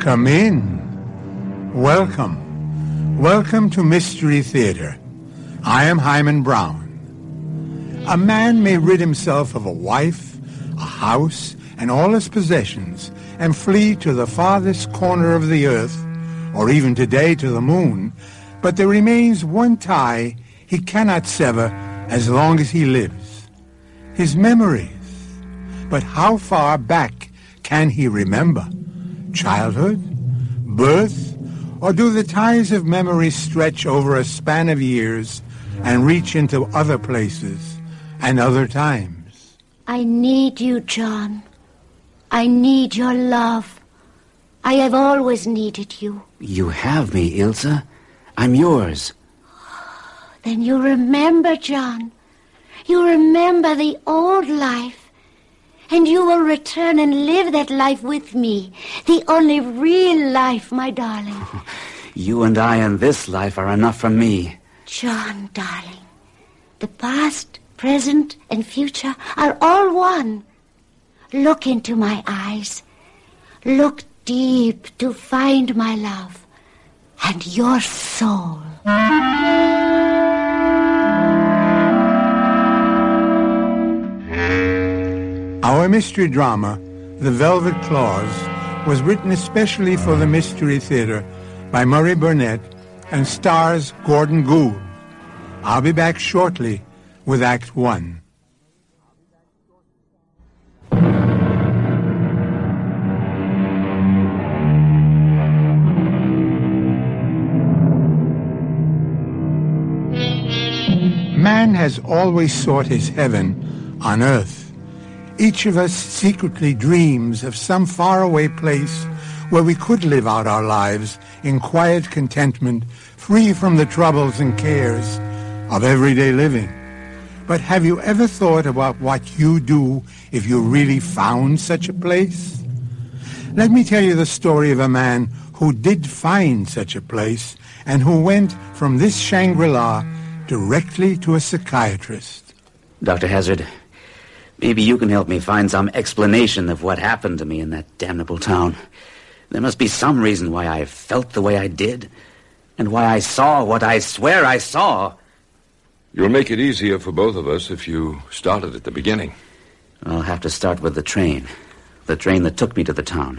Come in. Welcome. Welcome to Mystery Theater. I am Hyman Brown. A man may rid himself of a wife, a house, and all his possessions, and flee to the farthest corner of the earth, or even today to the moon, but there remains one tie he cannot sever as long as he lives. His memories. But how far back can he remember? Childhood? Birth? Or do the ties of memory stretch over a span of years and reach into other places and other times? I need you, John. I need your love. I have always needed you. You have me, Ilsa. I'm yours. Then you remember, John. You remember the old life. And you will return and live that life with me. The only real life, my darling. You and I in this life are enough for me. John, darling. The past, present, and future are all one. Look into my eyes. Look deep to find my love and your soul. Our mystery drama, The Velvet Claws, was written especially for the Mystery Theater by Murray Burnett and stars Gordon Gould. I'll be back shortly with Act One. Man has always sought his heaven on earth. Each of us secretly dreams of some faraway place where we could live out our lives in quiet contentment, free from the troubles and cares of everyday living. But have you ever thought about what you do if you really found such a place? Let me tell you the story of a man who did find such a place and who went from this Shangri-La directly to a psychiatrist. Dr. Hazard, maybe you can help me find some explanation of what happened to me in that damnable town. There must be some reason why I felt the way I did, and why I saw what I swear I saw. You'll make it easier for both of us if you started at the beginning. I'll have to start with the train that took me to the town.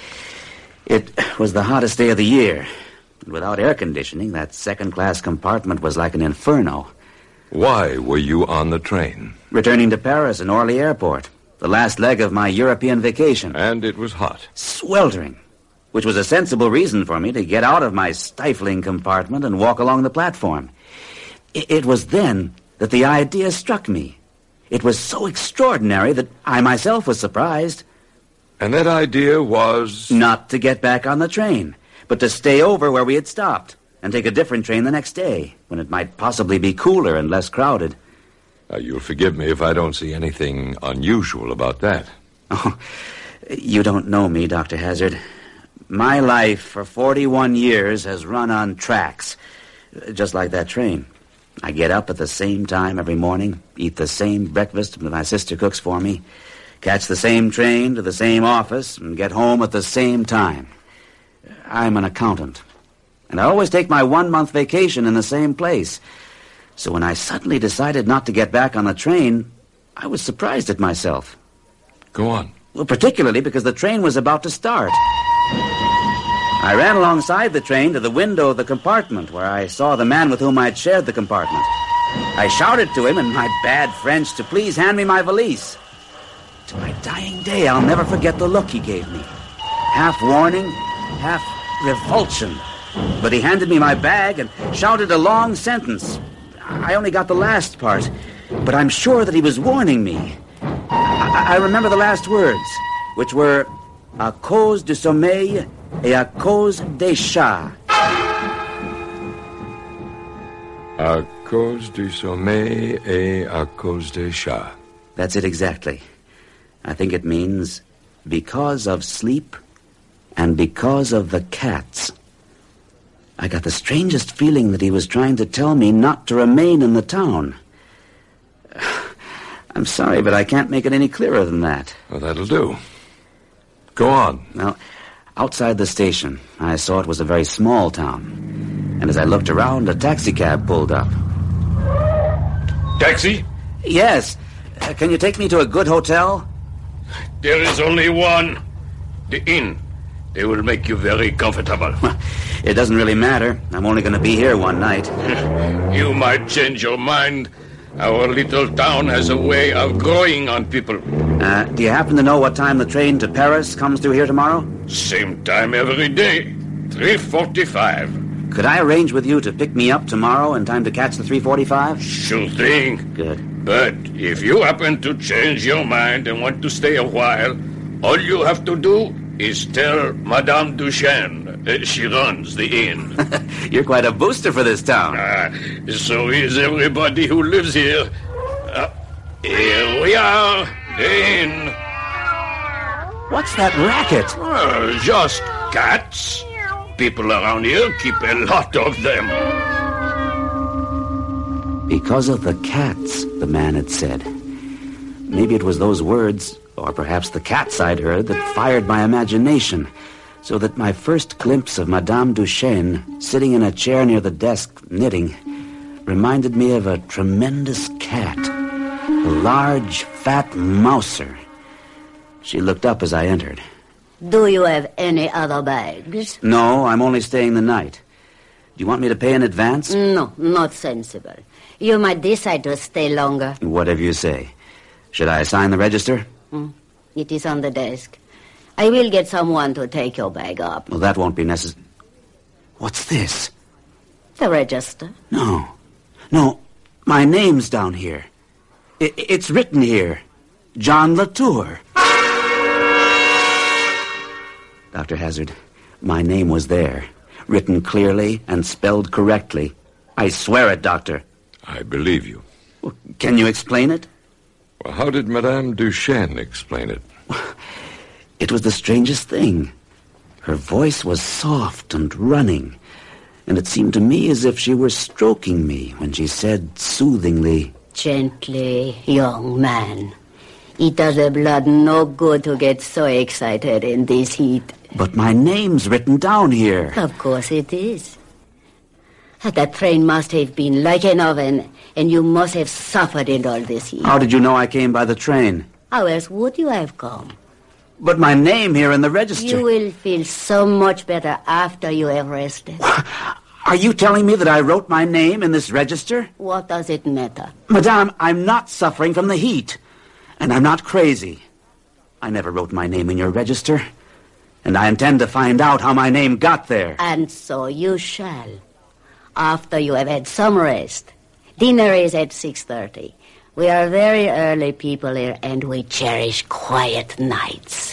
It was the hottest day of the year, and without air conditioning, that second-class compartment was like an inferno. Why were you on the train? Returning to Paris and Orly Airport, the last leg of my European vacation. And it was hot. Sweltering, which was a sensible reason for me to get out of my stifling compartment and walk along the platform. It was then that the idea struck me. It was so extraordinary that I myself was surprised. And that idea was? Not to get back on the train, but to stay over where we had stopped and take a different train the next day, when it might possibly be cooler and less crowded. You'll forgive me if I don't see anything unusual about that. Oh, you don't know me, Dr. Hazard. My life for 41 years has run on tracks, just like that train. I get up at the same time every morning, eat the same breakfast that my sister cooks for me, catch the same train to the same office, and get home at the same time. I'm an accountant, and I always take my 1-month vacation in the same place. So when I suddenly decided not to get back on the train, I was surprised at myself. Go on. Well, particularly because the train was about to start. I ran alongside the train to the window of the compartment where I saw the man with whom I'd shared the compartment. I shouted to him in my bad French to please hand me my valise. To my dying day, I'll never forget the look he gave me. Half warning, half revulsion. But he handed me my bag and shouted a long sentence. I only got the last part, but I'm sure that he was warning me. I remember the last words, which were, à cause du sommeil et à cause des chats. À cause du sommeil et à cause des chats. That's it exactly. I think it means because of sleep and because of the cats. I got the strangest feeling that he was trying to tell me not to remain in the town. I'm sorry, but I can't make it any clearer than that. Well, that'll do. Go on. Well, Outside the station, I saw it was a very small town. And as I looked around, a taxicab pulled up. Taxi? Yes. Can you take me to a good hotel? There is only one. The inn. They will make you very comfortable. It doesn't really matter. I'm only going to be here one night. You might change your mind. Our little town has a way of growing on people. Do you happen to know what time the train to Paris comes through here tomorrow? Same time every day. 3:45. Could I arrange with you to pick me up tomorrow in time to catch the 3:45? Sure thing. Good. But if you happen to change your mind and want to stay a while, all you have to do is tell Madame Duchesne. She runs the inn. You're quite a booster for this town. So is everybody who lives here. Here we are, the inn. What's that racket? Just cats. People around here keep a lot of them. Because of the cats, the man had said. Maybe it was those words, or perhaps the cats I'd heard, that fired my imagination, so that my first glimpse of Madame Duchesne, sitting in a chair near the desk, knitting, reminded me of a tremendous cat, a large, fat mouser. She looked up as I entered. Do you have any other bags? No, I'm only staying the night. Do you want me to pay in advance? No, not sensible. You might decide to stay longer. Whatever you say. Should I sign the register? It is on the desk. I will get someone to take your bag up. Well, that won't be necessary. What's this? The register? No, my name's down here. It's written here. John Latour. Dr. Hazard, my name was there. Written clearly and spelled correctly. I swear it, Doctor. I believe you. Well, can you explain it? Well, how did Madame Duchesne explain it? It was the strangest thing. Her voice was soft and running, and it seemed to me as if she were stroking me when she said soothingly, Gently, young man. It does the blood no good to get so excited in this heat. But my name's written down here. Of course it is. That train must have been like an oven, and you must have suffered in all this heat. How did you know I came by the train? How else would you have come? But my name here in the register. You will feel so much better after you have rested. Are you telling me that I wrote my name in this register? What does it matter? Madame, I'm not suffering from the heat. And I'm not crazy. I never wrote my name in your register. And I intend to find out how my name got there. And so you shall. After you have had some rest. Dinner is at 6:30. We are very early people here, and we cherish quiet nights.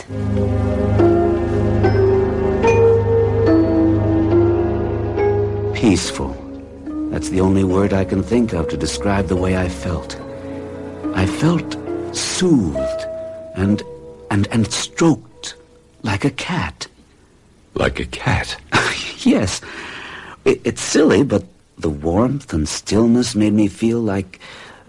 Peaceful. That's the only word I can think of to describe the way I felt. I felt soothed and stroked like a cat. Like a cat? Yes. It's silly, but the warmth and stillness made me feel like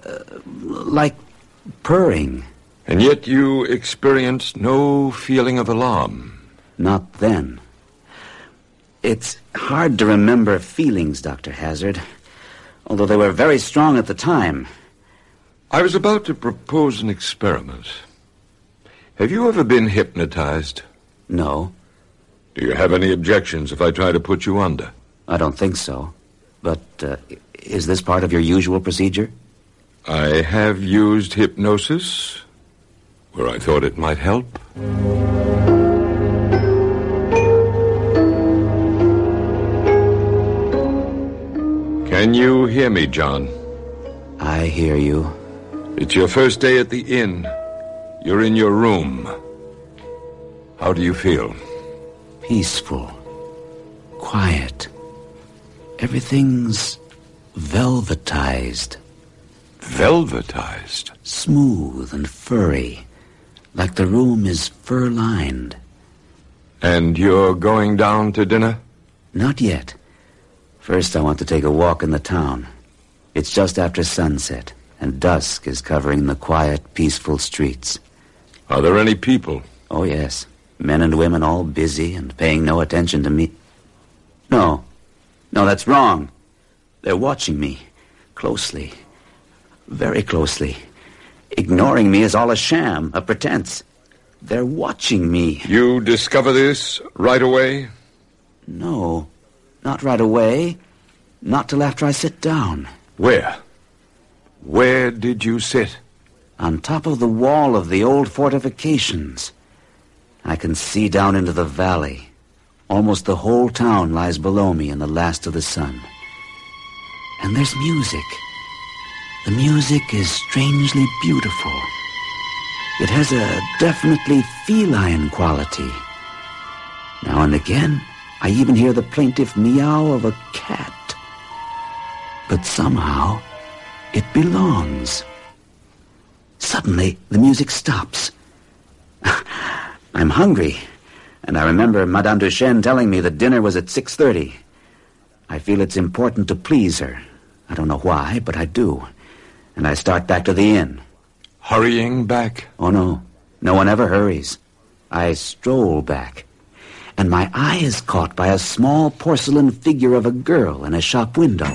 purring. And yet you experienced no feeling of alarm? Not then. It's hard to remember feelings, Dr. Hazard, although they were very strong at the time. I was about to propose an experiment. Have you ever been hypnotized? No. Do you have any objections if I try to put you under? I don't think so. But is this part of your usual procedure? I have used hypnosis where I thought it might help. Can you hear me, John? I hear you. It's your first day at the inn. You're in your room. How do you feel? Peaceful. Quiet. Everything's velvetized. Velvetized? Smooth and furry, like the room is fur-lined. And you're going down to dinner? Not yet. First, I want to take a walk in the town. It's just after sunset, and dusk is covering the quiet, peaceful streets. Are there any people? Oh, yes. Men and women all busy and paying no attention to me. No, that's wrong. They're watching me closely, very closely. Ignoring me is all a sham, a pretense. They're watching me. You discover this right away? No, not right away. Not till after I sit down. Where? Where did you sit? On top of the wall of the old fortifications. I can see down into the valley. Almost the whole town lies below me in the last of the sun. And there's music. The music is strangely beautiful. It has a definitely feline quality. Now and again, I even hear the plaintive meow of a cat. But somehow, it belongs. Suddenly, the music stops. I'm hungry, and I remember Madame Duchesne telling me that dinner was at 6:30. I feel it's important to please her. I don't know why, but I do. And I start back to the inn. Hurrying back? Oh, no. No one ever hurries. I stroll back. And my eye is caught by a small porcelain figure of a girl in a shop window.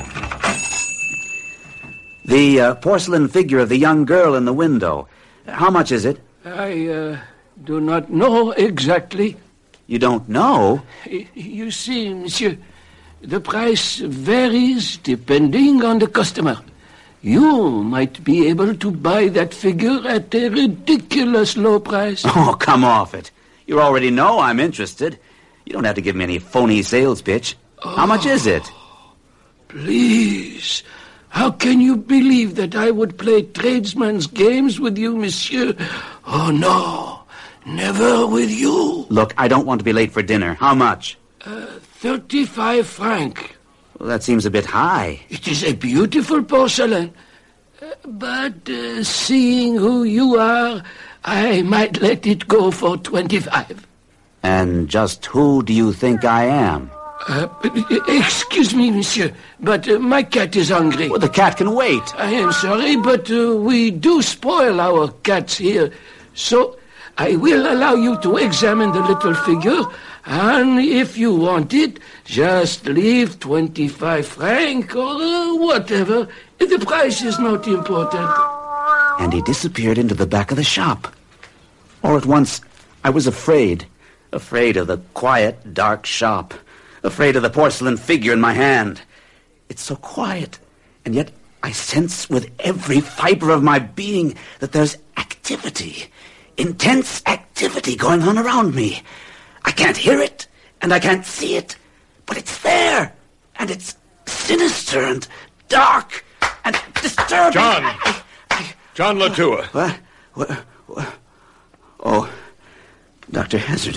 The porcelain figure of the young girl in the window. How much is it? I do not know exactly. You don't know? You see, monsieur, the price varies depending on the customer. You might be able to buy that figure at a ridiculous low price. Oh, come off it. You already know I'm interested. You don't have to give me any phony sales pitch. How much is it? Please. How can you believe that I would play tradesman's games with you, monsieur? Oh, no. Never with you. Look, I don't want to be late for dinner. How much? 35 francs. Well, that seems a bit high. It is a beautiful porcelain. But seeing who you are, I might let it go for 25. And just who do you think I am? Excuse me, monsieur, but my cat is hungry. Well, the cat can wait. I am sorry, but we do spoil our cats here. So I will allow you to examine the little figure, and if you want it, just leave 25 francs or whatever. The price is not important. And he disappeared into the back of the shop. All at once, I was afraid. Afraid of the quiet, dark shop. Afraid of the porcelain figure in my hand. It's so quiet, and yet I sense with every fiber of my being that there's activity. Intense activity going on around me. I can't hear it, and I can't see it, but it's there, and it's sinister and dark and disturbing. John! John Latua. What? Oh, Dr. Hazard.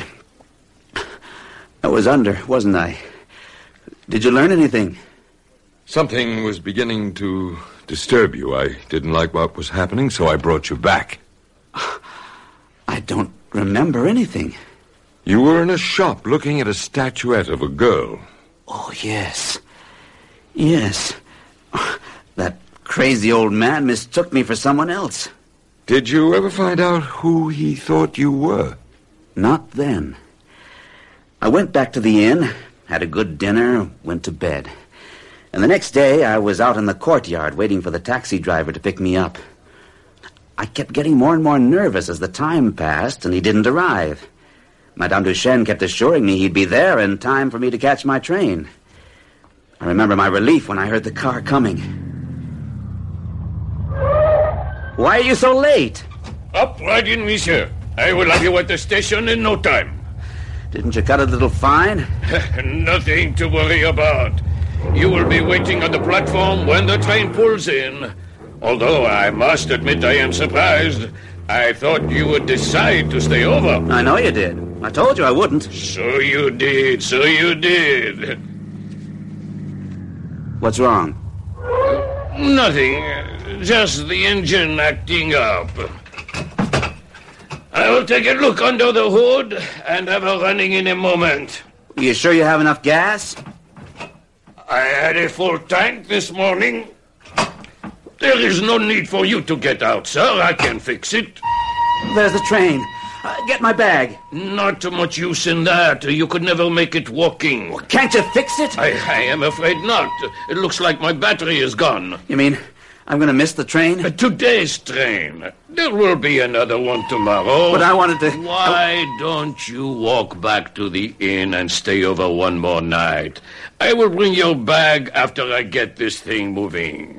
I was under, wasn't I? Did you learn anything? Something was beginning to disturb you. I didn't like what was happening, so I brought you back. I don't remember anything. You were in a shop looking at a statuette of a girl. Oh, yes. Yes. That crazy old man mistook me for someone else. Did you ever find out who he thought you were? Not then. I went back to the inn, had a good dinner, went to bed. And the next day, I was out in the courtyard waiting for the taxi driver to pick me up. I kept getting more and more nervous as the time passed, and he didn't arrive. Madame Duchesne kept assuring me he'd be there in time for me to catch my train. I remember my relief when I heard the car coming. Why are you so late? Up right in, monsieur. I will have you at the station in no time. Didn't you cut a little fine? Nothing to worry about. You will be waiting on the platform when the train pulls in. Although I must admit I am surprised. I thought you would decide to stay over. I know you did. I told you I wouldn't. So you did. What's wrong? Nothing. Just the engine acting up. I will take a look under the hood and have her running in a moment. You sure you have enough gas? I had a full tank this morning. There is no need for you to get out, sir. I can fix it. There's the train. Get my bag. Not too much use in that. You could never make it walking. Can't you fix it? I am afraid not. It looks like my battery is gone. You mean I'm going to miss the train? Today's train. There will be another one tomorrow. But I wanted to... Why don't you walk back to the inn and stay over one more night? I will bring your bag after I get this thing moving.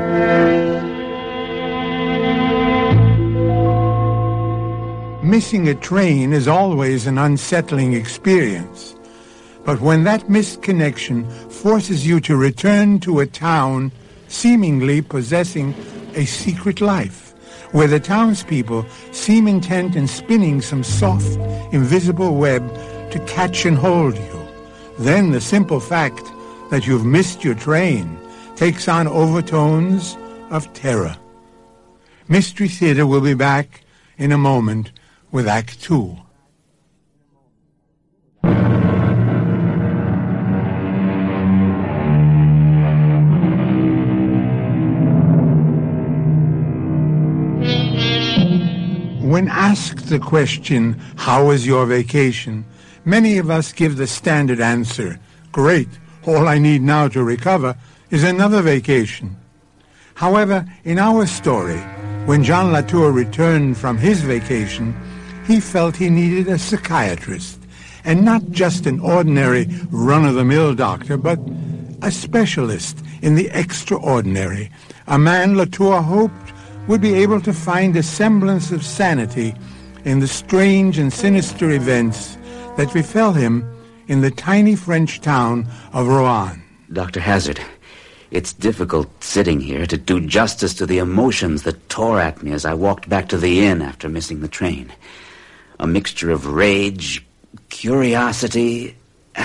Missing a train is always an unsettling experience. But when that missed connection forces you to return to a town seemingly possessing a secret life, where the townspeople seem intent in spinning some soft, invisible web to catch and hold you, then the simple fact that you've missed your train takes on overtones of terror. Mystery Theater will be back in a moment with Act Two. When asked the question, "How was your vacation?" many of us give the standard answer, "Great, all I need now to recover is another vacation." However, in our story, when John Latour returned from his vacation, he felt he needed a psychiatrist, and not just an ordinary run-of-the-mill doctor, but a specialist in the extraordinary, a man Latour hoped would be able to find a semblance of sanity in the strange and sinister events that befell him in the tiny French town of Rouen. Dr. Hazard, it's difficult sitting here to do justice to the emotions that tore at me as I walked back to the inn after missing the train. A mixture of rage, curiosity,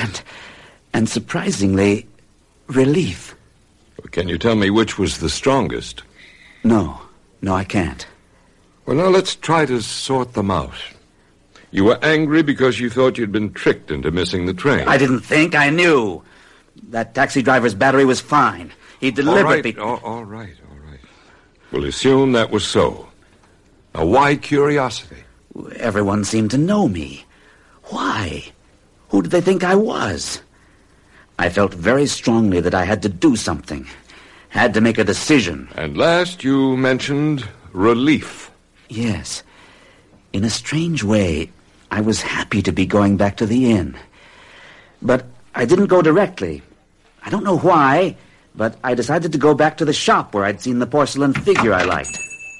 and surprisingly, relief. Can you tell me which was the strongest? No, I can't. Well, now let's try to sort them out. You were angry because you thought you'd been tricked into missing the train. I didn't think, I knew. That taxi driver's battery was fine. He deliberately... All right. We'll assume that was so. Now, why curiosity? Everyone seemed to know me. Why? Who did they think I was? I felt very strongly that I had to do something. Had to make a decision. And last you mentioned relief. Yes. In a strange way, I was happy to be going back to the inn. But I didn't go directly. I don't know why, but I decided to go back to the shop where I'd seen the porcelain figure I liked.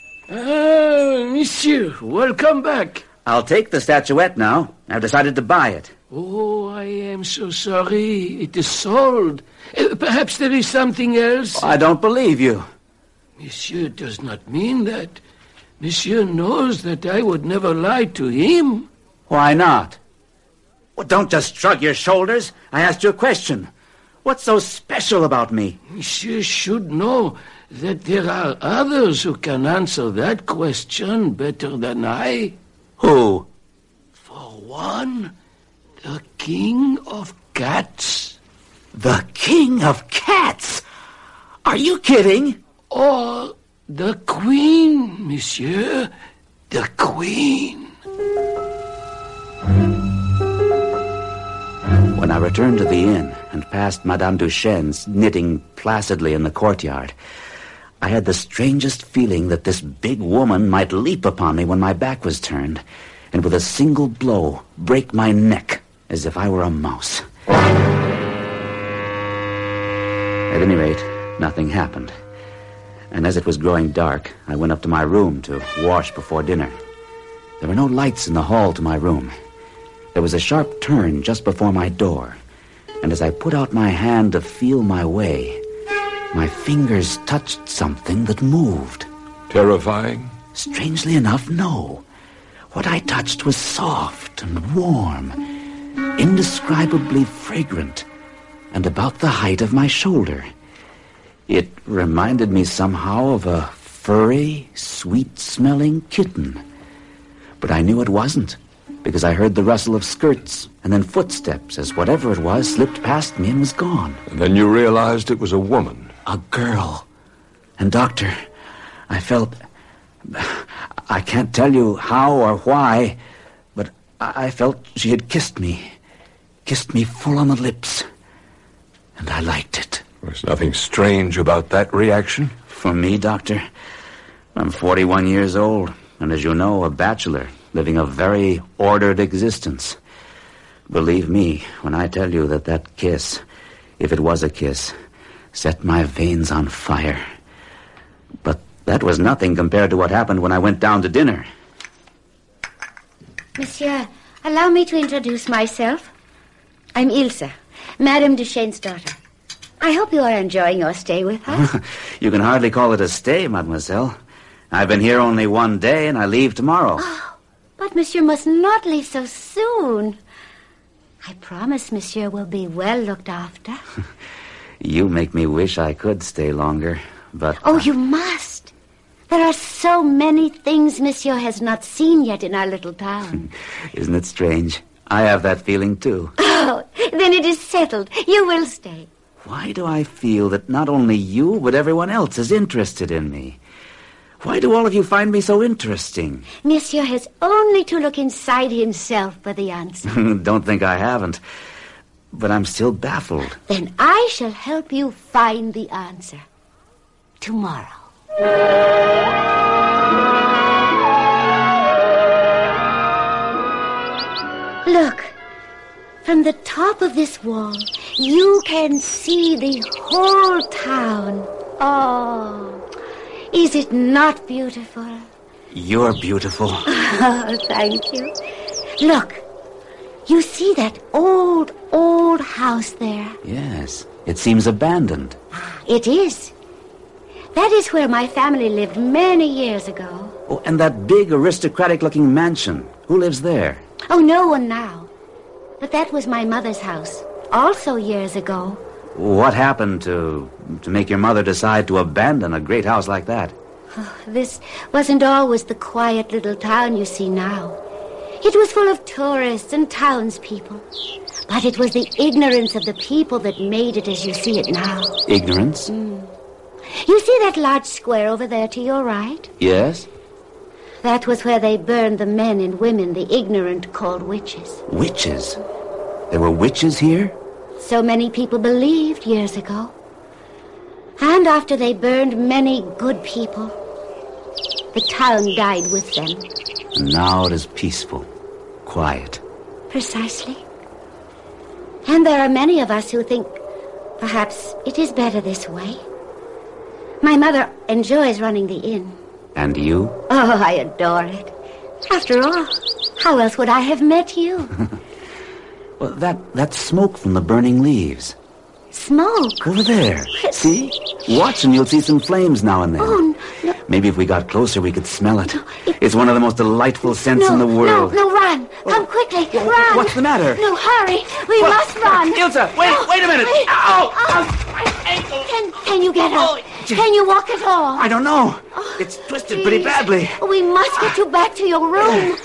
Monsieur, welcome back. I'll take the statuette now. I've decided to buy it. Oh, I am so sorry. It is sold. Perhaps there is something else. I don't believe you. Monsieur does not mean that. Monsieur knows that I would never lie to him. Why not? Well, don't just shrug your shoulders. I asked you a question. What's so special about me? Monsieur should know that there are others who can answer that question better than I. Who? For one, the King of Cats. The King of Cats? Are you kidding? Or the Queen, monsieur. The Queen. When I returned to the inn and passed Madame Duchesne's knitting placidly in the courtyard, I had the strangest feeling that this big woman might leap upon me when my back was turned, and with a single blow break my neck as if I were a mouse. At any rate, nothing happened. And as it was growing dark, I went up to my room to wash before dinner. There were no lights in the hall to my room. There was a sharp turn just before my door, and as I put out my hand to feel my way, my fingers touched something that moved. Terrifying? Strangely enough, no. What I touched was soft and warm, indescribably fragrant, and about the height of my shoulder. It reminded me somehow of a furry, sweet-smelling kitten. But I knew it wasn't, because I heard the rustle of skirts and then footsteps as whatever it was slipped past me and was gone. And then you realized it was a woman. A girl. And, Doctor, I felt... I can't tell you how or why, I felt she had kissed me full on the lips. And I liked it. There's nothing strange about that reaction. For me, Doctor, I'm 41 years old, and as you know, a bachelor, living a very ordered existence. Believe me when I tell you that that kiss, if it was a kiss, set my veins on fire. But that was nothing compared to what happened when I went down to dinner. Monsieur, allow me to introduce myself. I'm Ilse, Madame Duchesne's daughter. I hope you are enjoying your stay with us. You can hardly call it a stay, mademoiselle. I've been here only one day, and I leave tomorrow. Oh, but monsieur must not leave so soon. I promise monsieur will be well looked after. You make me wish I could stay longer, but... Oh, you must. There are so many things monsieur has not seen yet in our little town. Isn't it strange? I have that feeling, too. Oh, then it is settled. You will stay. Why do I feel that not only you, but everyone else is interested in me? Why do all of you find me so interesting? Monsieur has only to look inside himself for the answer. Don't think I haven't. But I'm still baffled. Then I shall help you find the answer. Tomorrow. Look. From the top of this wall, you can see the whole town. Oh, is it not beautiful? You're beautiful. Oh, thank you. Look, you see that old house there? Yes, it seems abandoned. It is. That is where my family lived many years ago. Oh, and that big aristocratic-looking mansion. Who lives there? Oh, no one now. But that was my mother's house, also years ago. What happened to make your mother decide to abandon a great house like that? Oh, this wasn't always the quiet little town you see now. It was full of tourists and townspeople. But it was the ignorance of the people that made it as you see it now. Ignorance? You see that large square over there to your right? Yes. That was where they burned the men and women the ignorant called witches. Witches? There were witches here? So many people believed years ago. And after they burned many good people, the town died with them. And now it is peaceful, quiet. Precisely. And there are many of us who think perhaps it is better this way. My mother enjoys running the inn. And you? Oh, I adore it. After all, how else would I have met you? Well, that smoke from the burning leaves. Smoke? Over there. See? Watch and you'll see some flames now and then. Oh, no. Maybe if we got closer, we could smell it. It's one of the most delightful scents in the world. No, run. Come quickly. Run. What's the matter? No, hurry. We must run. Ilse, wait a minute. Ow! My ankle. Can you get up? Can you walk at all? I don't know. It's twisted pretty badly. We must get you back to your room.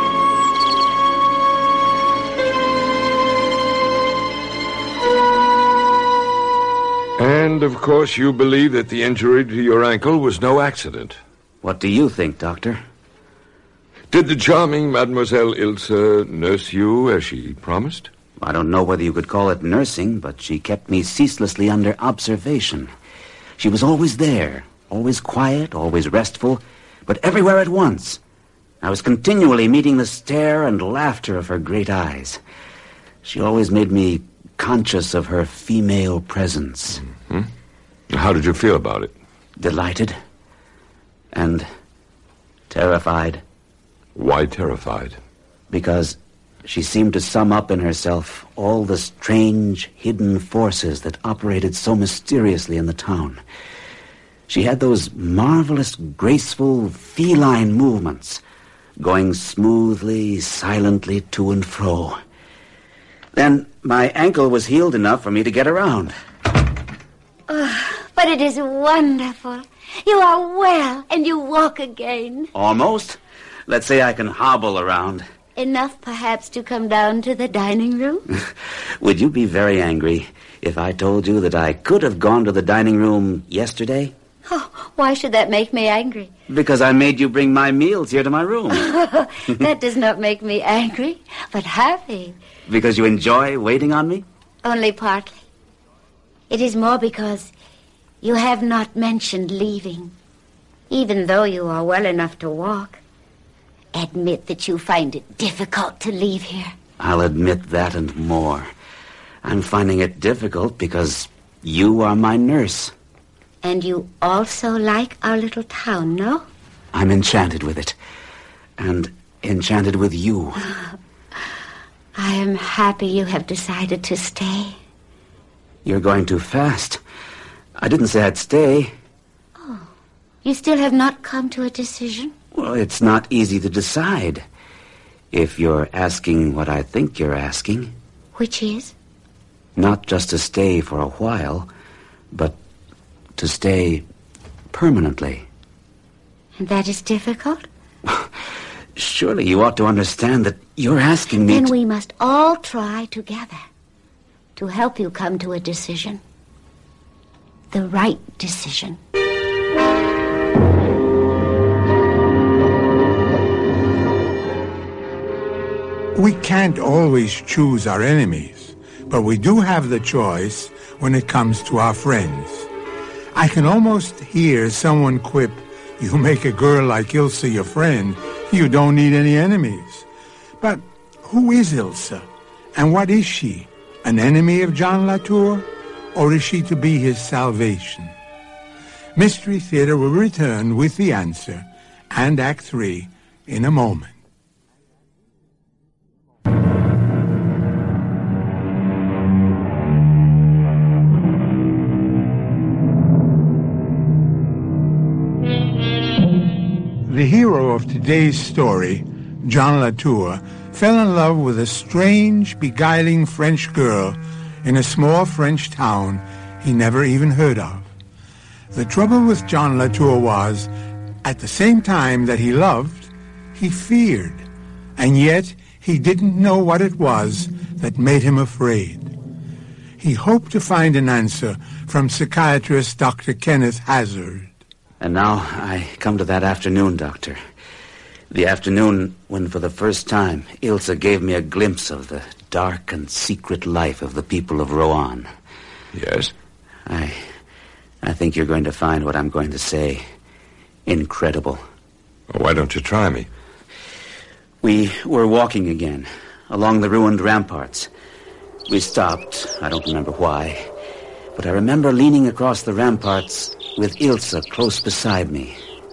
And, of course, you believe that the injury to your ankle was no accident. What do you think, Doctor? Did the charming Mademoiselle Ilse nurse you as she promised? I don't know whether you could call it nursing, but she kept me ceaselessly under observation. She was always there, always quiet, always restful, but everywhere at once. I was continually meeting the stare and laughter of her great eyes. She always made me conscious of her female presence. Mm-hmm. How did you feel about it? Delighted and terrified. Why terrified? Because she seemed to sum up in herself all the strange, hidden forces that operated so mysteriously in the town. She had those marvelous, graceful, feline movements, going smoothly, silently to and fro. Then my ankle was healed enough for me to get around. Oh, but it is wonderful. You are well, and you walk again. Almost. Let's say I can hobble around. Enough, perhaps, to come down to the dining room? Would you be very angry if I told you that I could have gone to the dining room yesterday? Oh, why should that make me angry? Because I made you bring my meals here to my room. That does not make me angry, but happy. Because you enjoy waiting on me? Only partly. It is more because you have not mentioned leaving. Even though you are well enough to walk, admit that you find it difficult to leave here. I'll admit that and more. I'm finding it difficult because you are my nurse. And you also like our little town, no? I'm enchanted with it. And enchanted with you. I am happy you have decided to stay. You're going too fast. I didn't say I'd stay. Oh, you still have not come to a decision? Well, it's not easy to decide. If you're asking what I think you're asking. Which is? Not just to stay for a while, but to stay permanently. And that is difficult? Surely you ought to understand that you're asking me. Then we must all try together to help you come to a decision. The right decision. We can't always choose our enemies, but we do have the choice when it comes to our friends. I can almost hear someone quip, "You make a girl like Ilsa your friend, you don't need any enemies." But who is Ilsa? And what is she? An enemy of John Latour? Or is she to be his salvation? Mystery Theater will return with the answer and Act 3 in a moment. The hero of today's story, John Latour, fell in love with a strange, beguiling French girl in a small French town he never even heard of. The trouble with John Latour was, at the same time that he loved, he feared, and yet he didn't know what it was that made him afraid. He hoped to find an answer from psychiatrist Dr. Kenneth Hazard. And now I come to that afternoon, Doctor. The afternoon when, for the first time, Ilsa gave me a glimpse of the dark and secret life of the people of Rouen. Yes? I think you're going to find what I'm going to say incredible. Well, why don't you try me? We were walking again, along the ruined ramparts. We stopped, I don't remember why, but I remember leaning across the ramparts with Ilsa close beside me.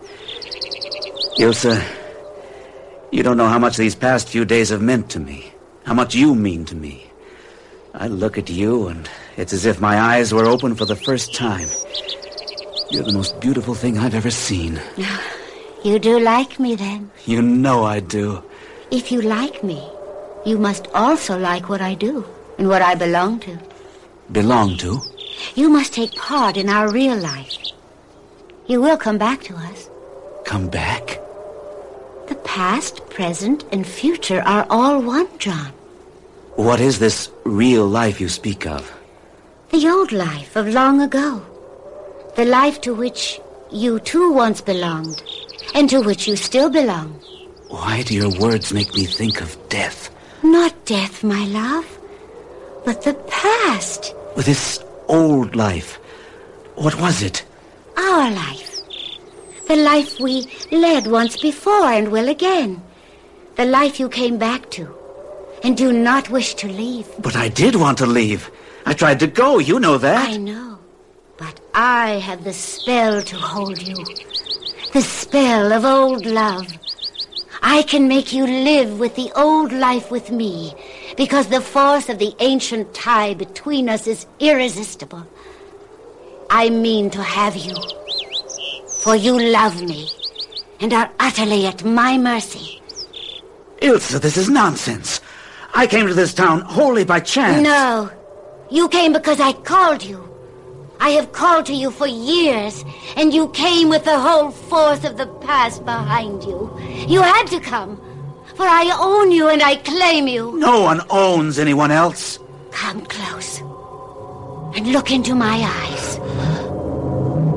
Ilsa, you don't know how much these past few days have meant to me, how much you mean to me. I look at you, and it's as if my eyes were open for the first time. You're the most beautiful thing I've ever seen. You do like me, then? You know I do. If you like me, you must also like what I do and what I belong to. Belong to? You must take part in our real life. You will come back to us. Come back? The past, present, and future are all one, John. What is this real life you speak of? The old life of long ago. The life to which you too once belonged, and to which you still belong. Why do your words make me think of death? Not death, my love, but the past. With this old life, what was it? Our life. The life we led once before and will again. The life you came back to and do not wish to leave. But I did want to leave. I tried to go, you know that. I know, but I have the spell to hold you. The spell of old love. I can make you live with the old life with me, because the force of the ancient tie between us is irresistible. I mean to have you, for you love me and are utterly at my mercy. Ilsa, this is nonsense. I came to this town wholly by chance. No, you came because I called you. I have called to you for years, and you came with the whole force of the past behind you. You had to come, for I own you and I claim you. No one owns anyone else. Come close and look into my eyes. Look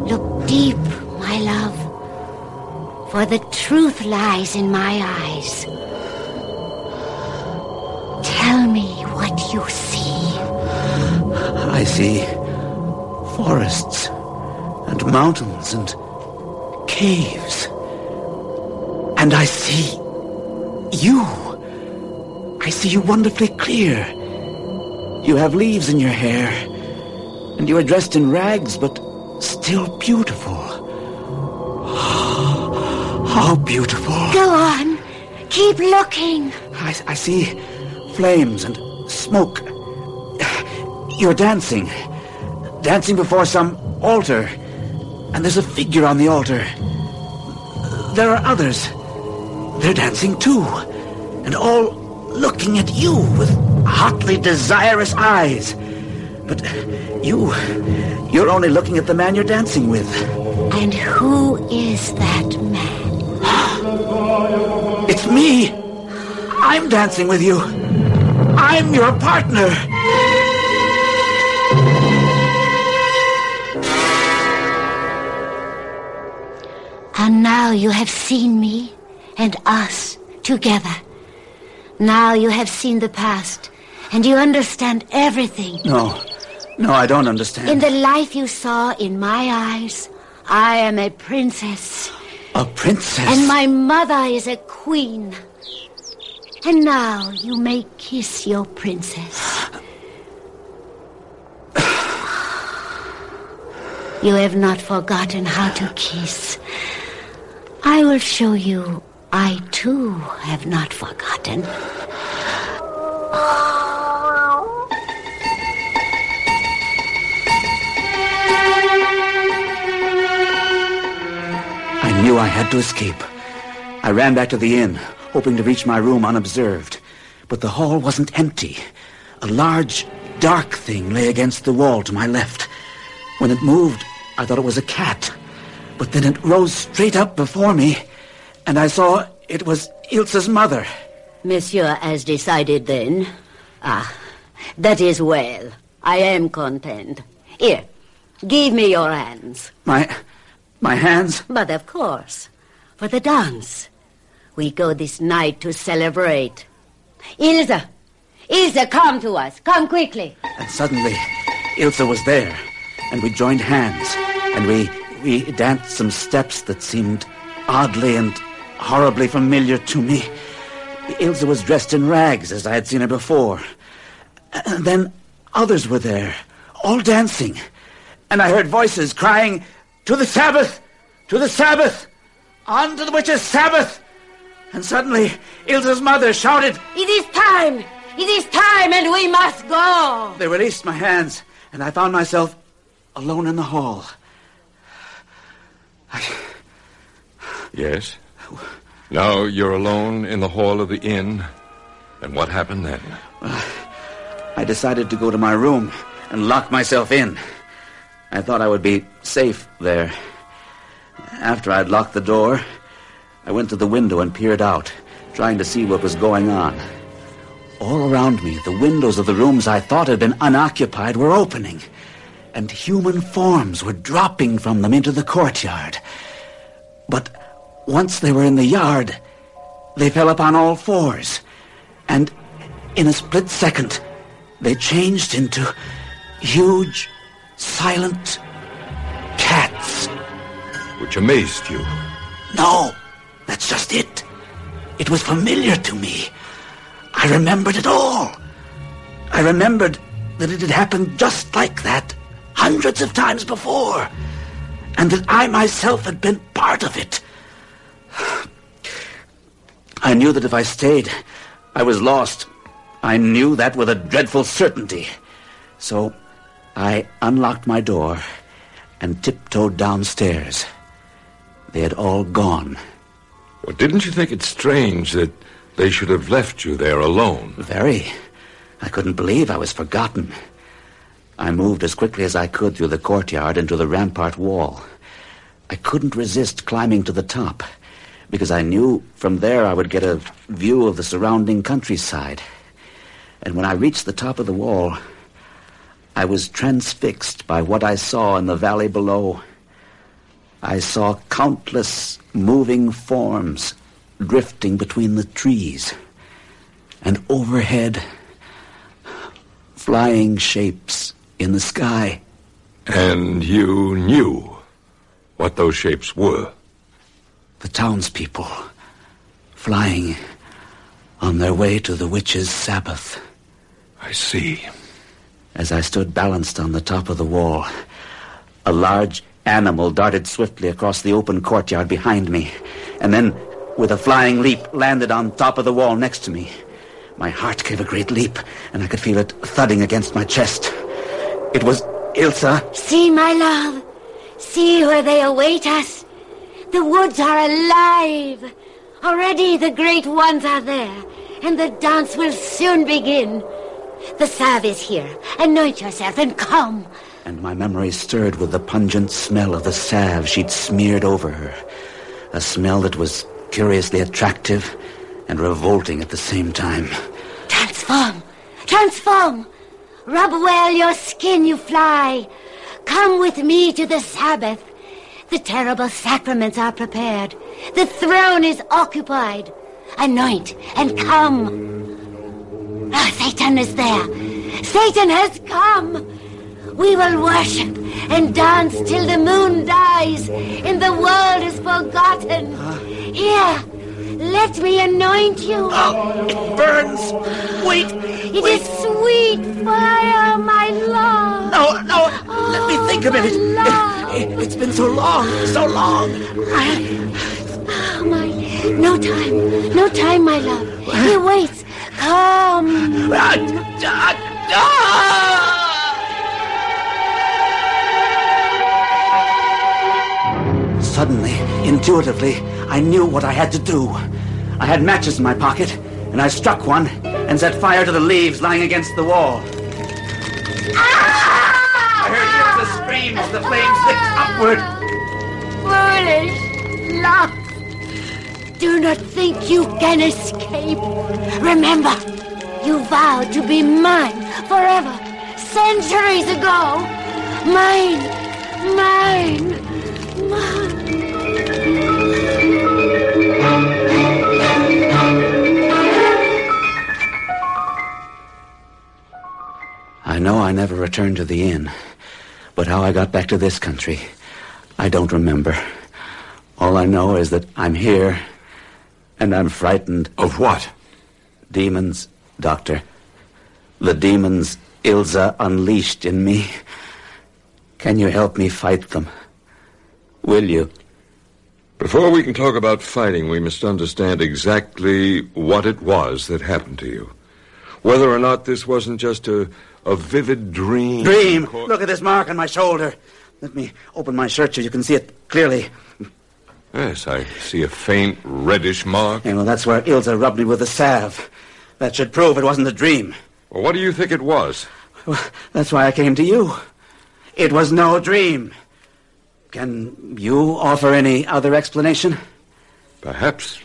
deep, my love, for the truth lies in my eyes. Tell me what you see. I see forests and mountains and caves. And I see you. I see you wonderfully clear. You have leaves in your hair, and you are dressed in rags, but still beautiful. How beautiful. Go on. Keep looking. I see flames and smoke. You're dancing. Dancing before some altar. And there's a figure on the altar. There are others. They're dancing too. And all looking at you with hotly desirous eyes. But you're only looking at the man you're dancing with. And who is that man? It's me. I'm dancing with you. I'm your partner. And now you have seen me and us together. Now you have seen the past, and you understand everything. No, I don't understand. In the life you saw in my eyes, I am a princess. A princess? And my mother is a queen. And now you may kiss your princess. You have not forgotten how to kiss. I will show you I too have not forgotten. I knew I had to escape. I ran back to the inn, hoping to reach my room unobserved. But the hall wasn't empty. A large, dark thing lay against the wall to my left. When it moved, I thought it was a cat. But then it rose straight up before me, and I saw it was Ilse's mother. Monsieur has decided then? Ah, that is well. I am content. Here, give me your hands. My hands? But of course, for the dance. We go this night to celebrate. Ilse, come to us. Come quickly. And suddenly, Ilse was there, and we joined hands, and we danced some steps that seemed oddly and horribly familiar to me. Ilse was dressed in rags, as I had seen her before. And then others were there, all dancing. And I heard voices crying, "To the Sabbath! To the Sabbath! On to the witches' Sabbath!" And suddenly, Ilse's mother shouted, It is time! It is time, and we must go! They released my hands, and I found myself alone in the hall. Yes? Now you're alone in the hall of the inn. And what happened then? I decided to go to my room and lock myself in. I thought I would be safe there. After I'd locked the door, I went to the window and peered out, trying to see what was going on. All around me, the windows of the rooms I thought had been unoccupied were opening, and human forms were dropping from them into the courtyard. But once they were in the yard, they fell upon all fours, and in a split second, they changed into huge, silent cats. Which amazed you. No, that's just it. It was familiar to me. I remembered it all. I remembered that it had happened just like that, hundreds of times before, and that I myself had been part of it. I knew that if I stayed, I was lost. I knew that with a dreadful certainty. So I unlocked my door and tiptoed downstairs. They had all gone. Well, didn't you think it strange that they should have left you there alone? Very. I couldn't believe I was forgotten. I moved as quickly as I could through the courtyard and to the rampart wall. I couldn't resist climbing to the top, because I knew from there I would get a view of the surrounding countryside. And when I reached the top of the wall, I was transfixed by what I saw in the valley below. I saw countless moving forms drifting between the trees, and overhead, flying shapes in the sky. And you knew what those shapes were? The townspeople, flying on their way to the witch's Sabbath. I see. As I stood balanced on the top of the wall, a large animal darted swiftly across the open courtyard behind me, and then, with a flying leap, landed on top of the wall next to me. My heart gave a great leap, and I could feel it thudding against my chest. It was Ilsa. See, my love. See where they await us. The woods are alive. Already the great ones are there, and the dance will soon begin. The salve is here. Anoint yourself and come. And my memory stirred with the pungent smell of the salve she'd smeared over her. A smell that was curiously attractive and revolting at the same time. Transform! Transform! Rub well your skin, you fly. Come with me to the Sabbath. The terrible sacraments are prepared. The throne is occupied. Anoint and come. Ah, Satan is there. Satan has come. We will worship and dance till the moon dies and the world is forgotten. Here, let me anoint you. Oh, it burns. Wait. It is sweet fire, my love. No. Let me think a minute. It's been so long. Oh, my. No time, my love. He waits. Come. Suddenly, intuitively, I knew what I had to do. I had matches in my pocket, and I struck one and set fire to the leaves lying against the wall. I heard Ilsa scream as the flames licked upward. Foolish love. Do not think you can escape. Remember, you vowed to be mine forever, centuries ago. Mine. I know I never returned to the inn, but how I got back to this country, I don't remember. All I know is that I'm here, and I'm frightened. Of what? Demons, Doctor. The demons Ilsa unleashed in me. Can you help me fight them? Will you? Before we can talk about fighting, we must understand exactly what it was that happened to you. Whether or not this wasn't just a vivid dream. Dream! Look at this mark on my shoulder. Let me open my shirt so you can see it clearly. Yes, I see a faint reddish mark. Yeah, well, that's where Ilsa rubbed me with the salve. That should prove it wasn't a dream. Well, what do you think it was? Well, that's why I came to you. It was no dream. Can you offer any other explanation? Perhaps.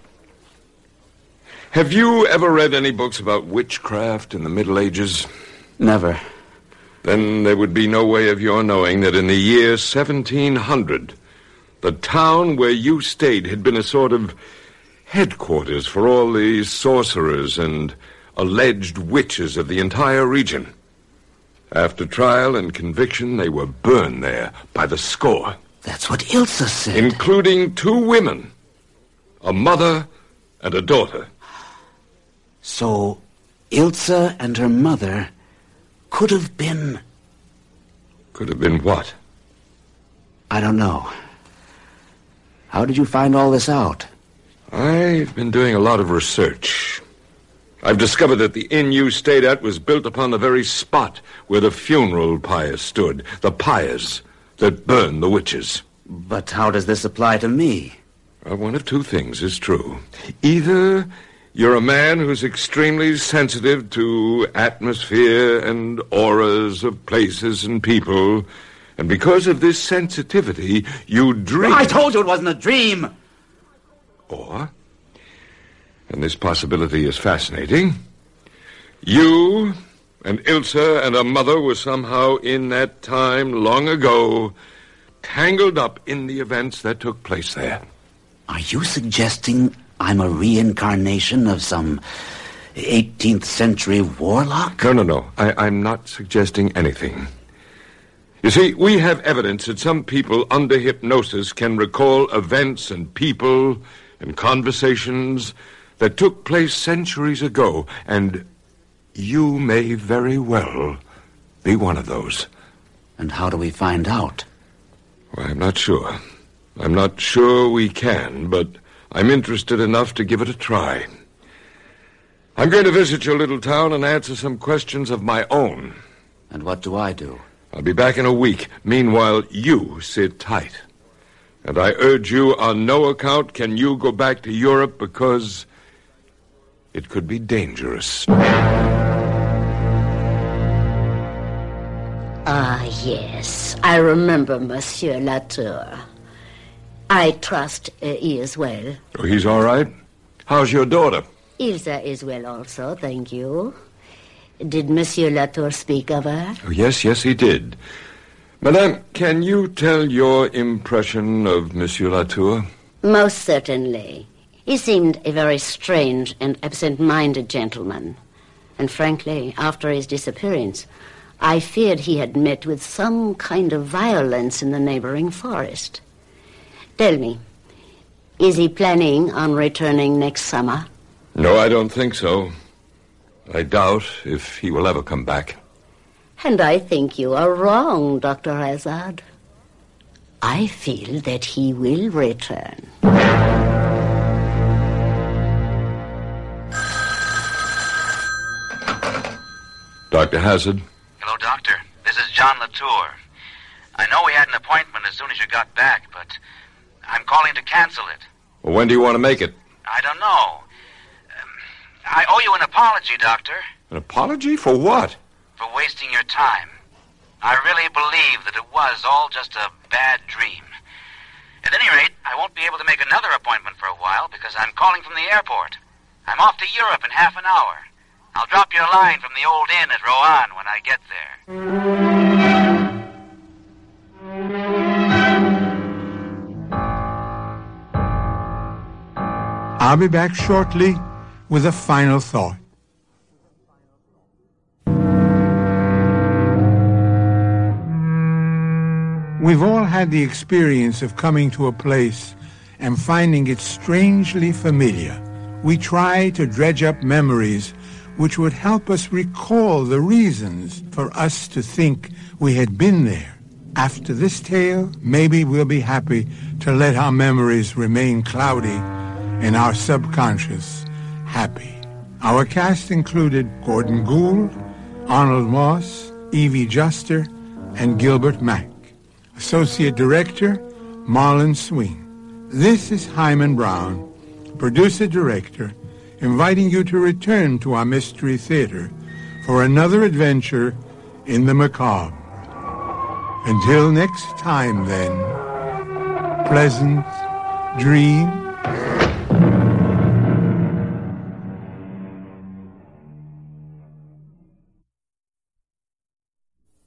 Have you ever read any books about witchcraft in the Middle Ages? Never. Then there would be no way of your knowing that in the year 1700, the town where you stayed had been a sort of headquarters for all the sorcerers and alleged witches of the entire region. After trial and conviction, they were burned there by the score. That's what Ilsa said. Including 2 women, a mother and a daughter. So, Ilsa and her mother could have been... Could have been what? I don't know. How did you find all this out? I've been doing a lot of research. I've discovered that the inn you stayed at was built upon the very spot where the funeral pyre stood. The pyres that burned the witches. But how does this apply to me? Well, one of 2 things is true. Either you're a man who's extremely sensitive to atmosphere and auras of places and people, and because of this sensitivity, you dream... I told you it wasn't a dream! Or, and this possibility is fascinating, you and Ilsa and her mother were somehow in that time long ago tangled up in the events that took place there. Are you suggesting I'm a reincarnation of some 18th century warlock? No. I'm not suggesting anything. You see, we have evidence that some people under hypnosis can recall events and people and conversations that took place centuries ago, and you may very well be one of those. And how do we find out? Well, I'm not sure. I'm not sure we can, but I'm interested enough to give it a try. I'm going to visit your little town and answer some questions of my own. And what do I do? I'll be back in a week. Meanwhile, you sit tight. And I urge you, on no account can you go back to Europe, because it could be dangerous. Ah, yes. I remember Monsieur Latour. I trust he is well. Oh, he's all right? How's your daughter? Ilsa is well also, thank you. Did Monsieur Latour speak of her? Oh, yes, he did. Madame, can you tell your impression of Monsieur Latour? Most certainly. He seemed a very strange and absent-minded gentleman. And frankly, after his disappearance, I feared he had met with some kind of violence in the neighboring forest. Tell me, is he planning on returning next summer? No, I don't think so. I doubt if he will ever come back. And I think you are wrong, Dr. Hazard. I feel that he will return. Dr. Hazard? Hello, Doctor. This is John Latour. I know we had an appointment as soon as you got back, but I'm calling to cancel it. Well, when do you want to make it? I don't know. I owe you an apology, Doctor. An apology? For what? For wasting your time. I really believe that it was all just a bad dream. At any rate, I won't be able to make another appointment for a while because I'm calling from the airport. I'm off to Europe in half an hour. I'll drop you a line from the old inn at Roanne when I get there. I'll be back shortly with a final thought. We've all had the experience of coming to a place and finding it strangely familiar. We try to dredge up memories which would help us recall the reasons for us to think we had been there. After this tale, maybe we'll be happy to let our memories remain cloudy and our subconscious happy. Our cast included Gordon Gould, Arnold Moss, Evie Juster, and Gilbert Mack. Associate Director, Marlon Swing. This is Hyman Brown, Producer-Director, inviting you to return to our Mystery Theater for another adventure in the macabre. Until next time, then, pleasant dreams.